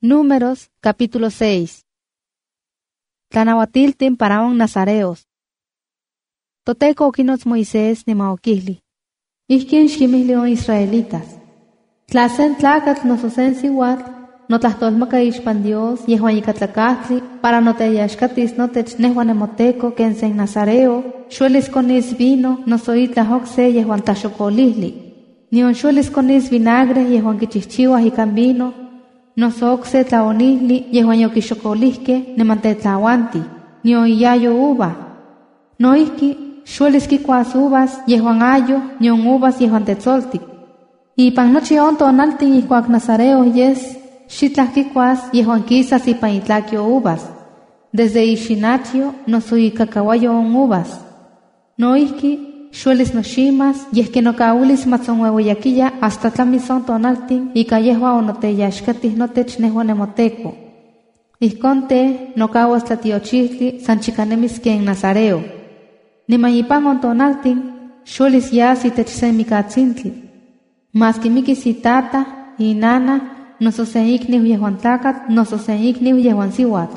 Números, capítulo 6. Tlanahuatiltin para on nazareos. Toteco oquinots Moisés ni maoquihli. Ihquin xquimihli on israelitas. Tlasen tlacatl nososen siuatl, notlahtolmaca ixpan Dios, yehuan yicatlacatli, para noteyaxcatis notech nehuan nemoteco, ken sen nazareo, xuelis conis vino, nosoitla hoxe yehuan taxocolihli. Nion xuelis conis vinagre, yehuan quichihchiuah ican vino, nosoxe tlaonihli, yehuan yoquixocolihque, nemantetlahuanti, nion iyayo uva. Noihki, xuelis kikuas uvas, yehuan ayo, nion uvas yehuan tetzoltic. Ipan nochi on tonaltin ihkuak nazareo yes, xitlah kikuas yehuan quisas ipan itlaquio uvas, desde ixinatio noso icacahuayo on uvas. Noihki, xuelis noximas, yehque nocaulis matzonhuehueyaquilla hasta tlamison tonaltin, ica yehua onoteyaxcatih notech nehuan nemoteco. Ihconte, nocauas tlatiochihli, san chicanemis en nazareo. Niman ipan on tonaltin, xuelis yas itech sen micatzintli. Mas quimiquis itata, inana, noso sen icniu yehuan tlacat, noso sen icniu yehuan siuatl.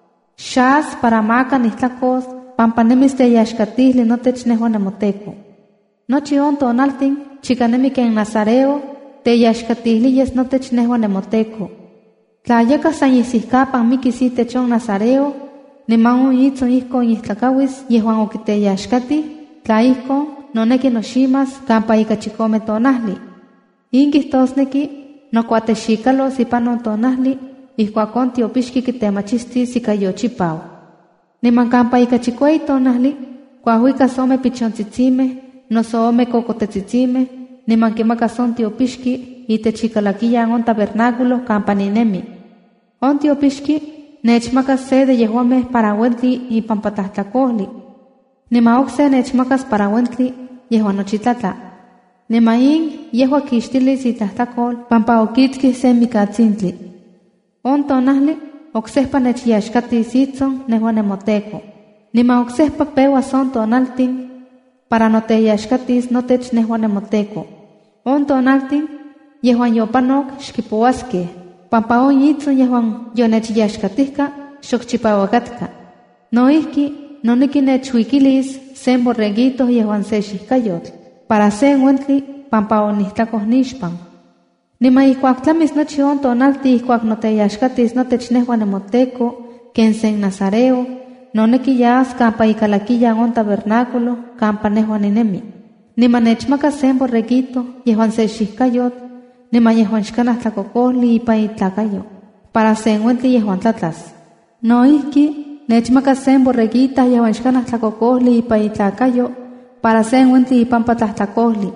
Xas para macan itlacos, pampanemis teyaxcatihli notech nehuan nemoteco. Nochi on tonaltin, chicanemi en nazareo, teyaxcatihli yes notech nehuan nemoteco. Tlayaca san yisihcapan miquis itech on nazareo, niman on itzon ihcon ihtlacahuis yehuan oquiteyaxcatih, tla ihcon noneki noximas campa ica chicome tonahli. Inquistosneki, nocuatexicalos ipan on tonahli, ihcuacon tiopixqui quitemachistis ica yochipau. Niman campa ica chicuey tonahli, cuahuicas ome pichontzitzime, noso ome cocotezzitzime, niman quimacas on tiopixqui, itech icalaquiyan on tabernáculo campa ninemi. On tiopixqui, nechmacas se de yehuameh para uentli ipan patahtlacoli. Niman ocse nechmacas para uentli yehuan nochitlatla. Niman in yehua quixtilis itlahtacol pampa oquitzquih se micatzintli. On tonahli, ocsehpa nechyaxcatis itzon nehuan nemoteco. Niman ocsehpa pewas on tonaltin para noteyaxcatis notech nehuan nemoteco. On tonaltin, yehuan yopanok xquipoasqueh, pampa on itzon yehuan yonechyaxcatihca xocchipauacatka. Noihki, noneki nechhuiquilis sen borreguito yehuan se xihcayotl, para sen uentli pampa onihtlacos nixpan. Niman ihcuac tlamis nochi on tonalti ihcuac noteyaxcatis notech nehuan nemoteco, ken sen nazareo, noneki yas campa icalaquiyan on tabernáculo, campa nehuan ninemi. Niman nechmacas sen borreguito yehuan se xihcayotl, niman yehuan xcanah tlacocoli ipan itlacayo, para sen uentli yehuan tlatlas. Noihki, nechmacas sen borreguita yehuan xcanah tlacocoli ipan itlacayo, para sen uentli ipan patlahtlacohli.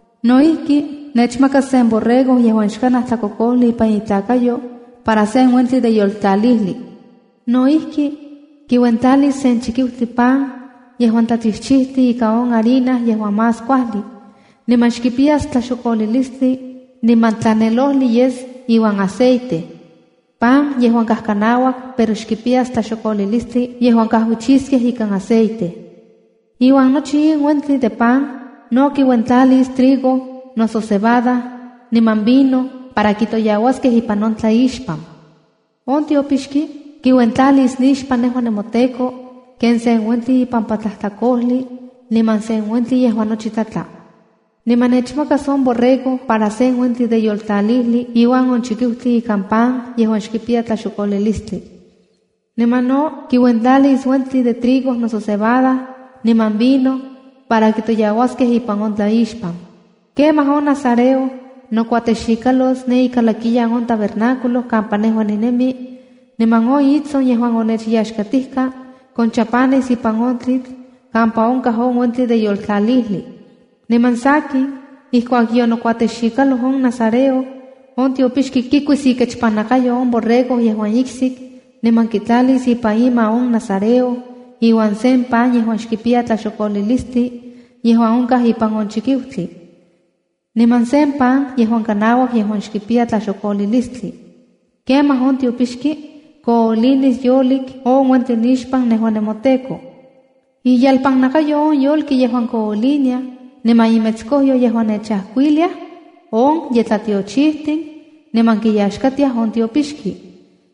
Noihki, nechmacas sen borrego yehuan xcanah tlacocoli ipan itlacayo, para sen uentli de yoltlalihli. Noihki, quiuentlalis sen chiquiutli pan, yehuan tlatixchihti ica on harina yehuan más cuahli. Niman xquipias tlaxocolilistli, niman tlanelohli yes iwan aceite. Pan yehuan cascanauac, pero xquipias tlaxocolilistli yehuan cahuichisqueh ican aceite. Iwan nochi uentli de pan, no quiuentlalis trigo, noso cebada, niman vino, para quitoyahuasqueh ipan on tlaixpan. On tiopixqui, quiuentlalis nixpan nehuan nemoteco, ken sen uentli ipan patlahtlacohli, niman sen uentli yehuan nochi tlatla. Niman nechmacas on borrego para sen uentli de yoltlalihli, iwan on chiquiutli ican pan, yehuan xquipia tlaxocolilistli. Niman no, quiuentlalis uentli de trigo noso cebada, niman vino, para quitoyahuasqueh ipan on tlaixpan. Quemah on nazareo, nocuatexicalos ne icalaquiyan on tabernáculo campa nehuan ninemi, niman on itzon yehuan onechyaxcatihca, con chapanes ipan on tlitl, campa oncah on uentli de yoltlalihli. Niman saki, ihcuac yonocuatexicalos on nazareo, on tiopixqui quikuis iquechpanacayo on borrego yehuan icsik, niman quitlalis ipan ima on nazareo, iwan sen pan yehuan xquipia tlaxocolilistli, yehuan oncah ipan on chiquiutli. Niman sen pan yehuan canauac yehuan xquipia tlaxocolilistli. Quemah on tiopixqui, coolinis yolik on uentli nixpan nehuan nemoteco. Iyalpannacayo on yolki yehuan coolinia, niman imetzcohyo yehuan nechahcuilia, on yetlatiochihtin, niman quiyaxcatiah on tiopixqui.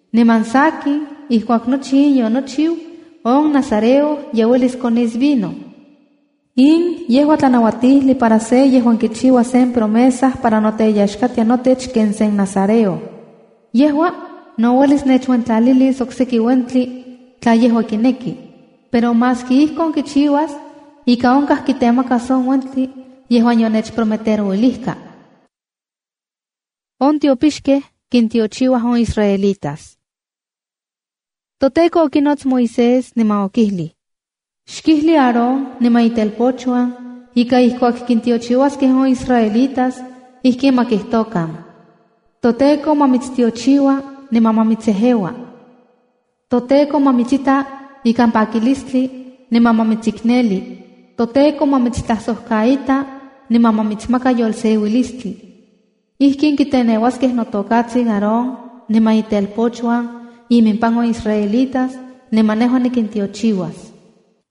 Nemansaki, ihkuak nochi yonochiu, on Nazareo yehuelis conis vino. In yehua tlanauatihli para se yehuan kichiua sen promesas para noteyashkatia notech ken sen Nazareo. Yehua no huelis nechuentlalilis okseki wentli tla yehua kineki. Pero mas ki ihkon kichiuas, ika onkah kitemaka son wentli, yehuan yonech prometero ilihka. On tiopixke kintiochiuas on israelitas. Toteco okinots Moisés nima okihli. Xkihli Aarón nima itelpochuan, ika ihkuak kintiochiuaskeh on israelitas, ihki makihtokan. Toteco mamitztiochiua nima mamitzehewa. Toteco mamitzita ikan pakilistli nima mamitzikneli. Toteco mamitztlasohkaita nima mamitzmaka yolseuilistli. Ihkin kitenewaskeh notokatzin Aarón nima itelpochuan, y minpan on israelitas, nima nehuan nikintiochiuas.